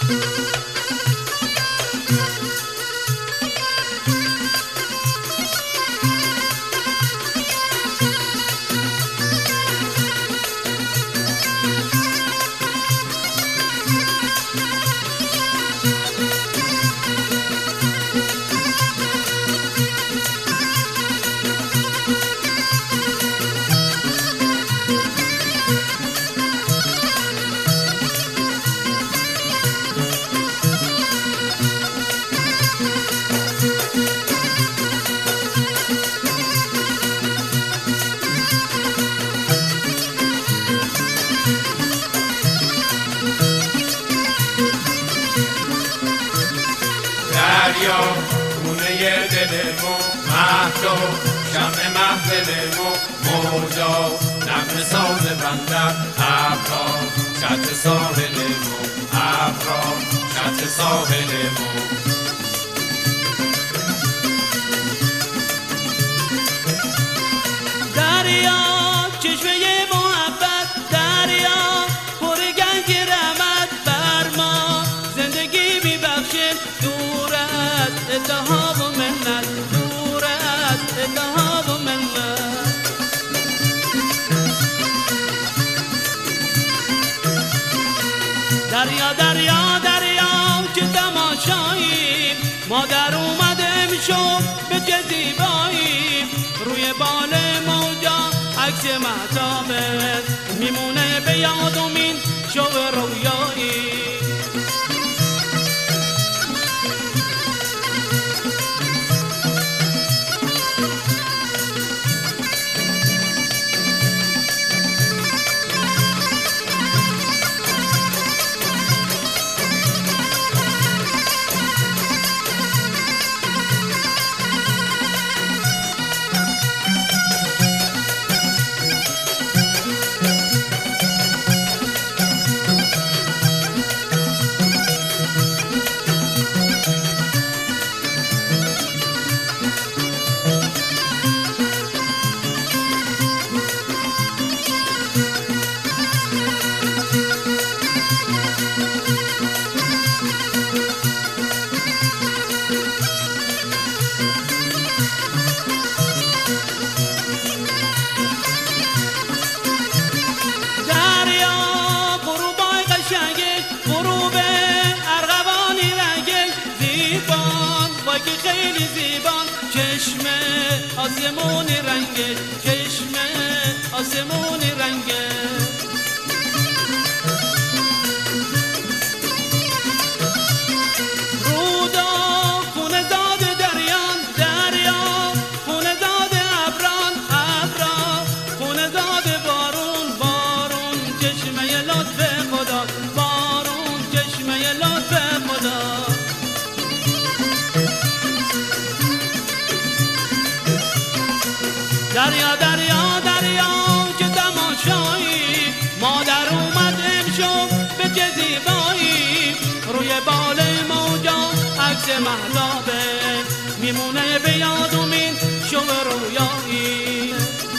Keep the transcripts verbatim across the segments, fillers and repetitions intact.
دریا خونه دلمو مهدو شمع محفلمو موجا نغمه ساز بندر ابرا شط ساحلمو ابرا شط ساحلمو دریا چشمه محبت دریا پر گنج رحمت بر ما زندگی میبخشه دور از اتحاد و منت دور از اتحاد و منت دریا دریا دریا چه تماشاییم ما در اومده میشم به چه زیباییم روی بال موجا عکس مهتابت میمونه به یادمین شب رویایی که خیلی زیبان چشمه آسمونی رنگه چشمه آسمونی رنگه رودا خونه زاد دریان دریا خونه زاد ابران ابرا خونه زاد بارون بارون چشمه لطف خدا بارون چشمه لطف خدا دریا دریا دریا چه تماشایی ما در اومد امشب به چه زیبایی روی بال موجا عکس مهتابه میمونه به یادمین شب رویایی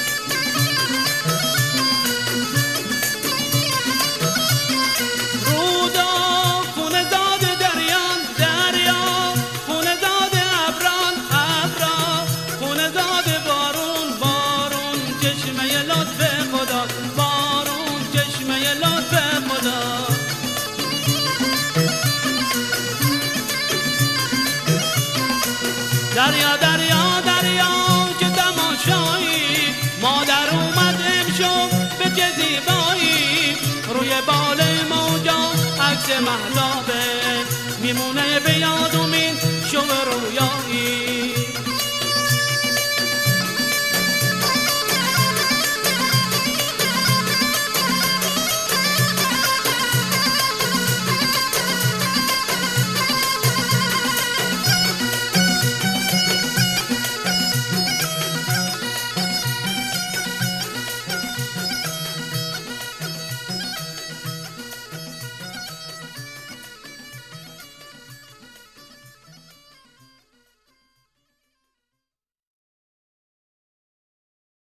رودا خونه زاد دریان دریا خونه زاد ابران ابرا خونه زاد بارون بارون چشمه لطف خدا بارون چشمه لطف خدا دریا دریا دریا چه تماشایی ما در اومد امشب به چه زیبایی روی بال موجا عکس مهتابه میمونه به یادمین شب رویایی